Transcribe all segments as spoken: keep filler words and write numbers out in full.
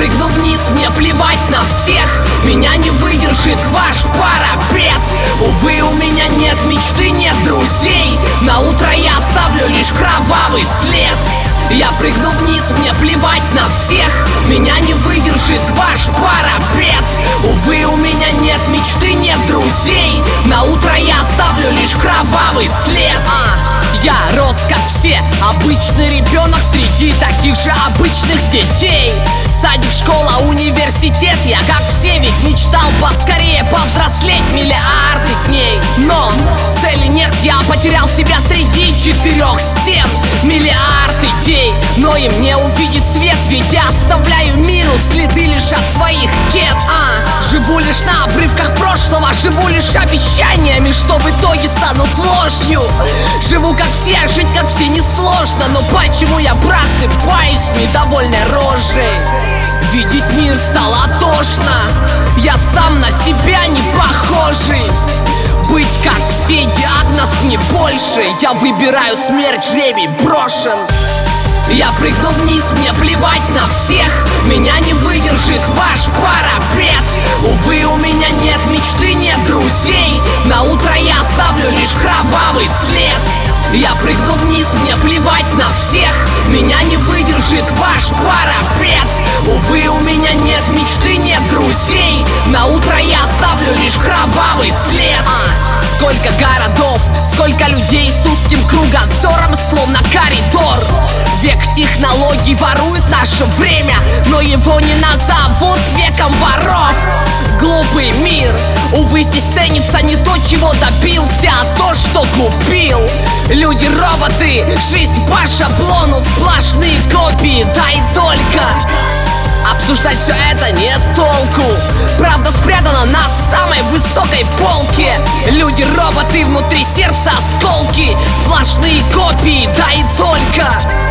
прыгну вниз, мне плевать на всех. Меня не выдержит ваш парапет. Увы, у меня нет мечты, нет друзей. На утро я оставлю лишь кровавый след. Я прыгну вниз, мне плевать на всех. Меня не выдержит ваш парапет. Увы, у меня нет мечты, нет друзей. На утро я оставлю лишь кровавый след. а, Я рос как все, обычный ребенок среди таких же обычных детей. Садик, школа, университет, я как все ведь мечтал поскорее повзрослеть миллиарды дней. Но цели нет, я потерял себя среди четырех стен. Миллиард идей, но им не увидеть свет, ведь я оставляю миру следы лишь от своих кет. а, Живу лишь на обрывках прошлого, живу лишь обещаниями, что в итоге станут ложью. Живу как все, жить как все несложно, но почему я просыпаюсь с недовольной рожей? Видеть мир стало тошно, я сам на себя не похожий. Быть как все, диагноз не больше. Я выбираю смерть, жребий брошен. Я прыгну вниз, мне плевать на всех. Меня не выдержит ваш парапет. Увы, у меня нет мечты, нет друзей. На утро я оставлю лишь кровавый след. Я прыгну вниз, мне плевать на всех. Меня не выдержит ваш парапет. Увы, у меня нет мечты, нет друзей. На утро я оставлю лишь кровавый след. а, Сколько городов, сколько людей с узким кругозором, словно коридор. Век технологий ворует наше время, но его не назовут веком воров. Глупый мир, увы, здесь ценится не то, чего добился, а то, что купил. Люди-роботы, жизнь по шаблону, сплошные копии, да и только. Обсуждать все это нет толку. Правда спрятана на самой высокой полке. Люди-роботы, внутри сердца осколки, сплошные копии, да и только.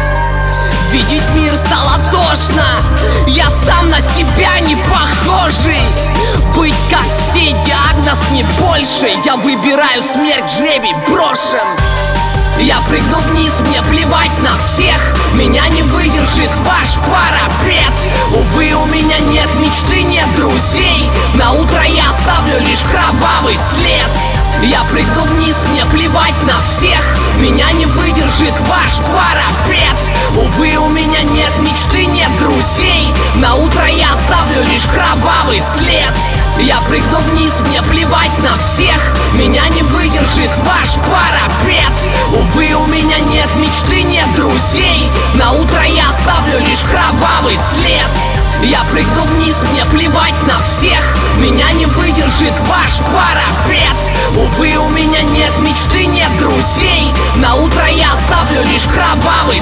Видеть мир стало тошно, я сам на себя не похожий. Быть как все, диагноз не больше. Я выбираю смерть, жребий брошен. Я прыгну вниз, мне плевать на всех. Меня не выдержит ваш парапет. Увы, у меня нет мечты, нет друзей. На утро я оставлю лишь кровавый след. Я прыгну вниз, мне плевать на всех. Меня не выдержит ваш парапет. Увы, у меня нет мечты, нет друзей. На утро я оставлю лишь кровавый след. Я прыгну вниз, мне плевать на всех. Меня не выдержит ваш парапет. Увы, у меня нет мечты, нет друзей. На утро я оставлю лишь кровавый след. Я прыгну вниз, мне плевать на всех. Меня не выдержит ваш парапет. Увы, у меня нет мечты, нет друзей. На утро я оставлю лишь кровавый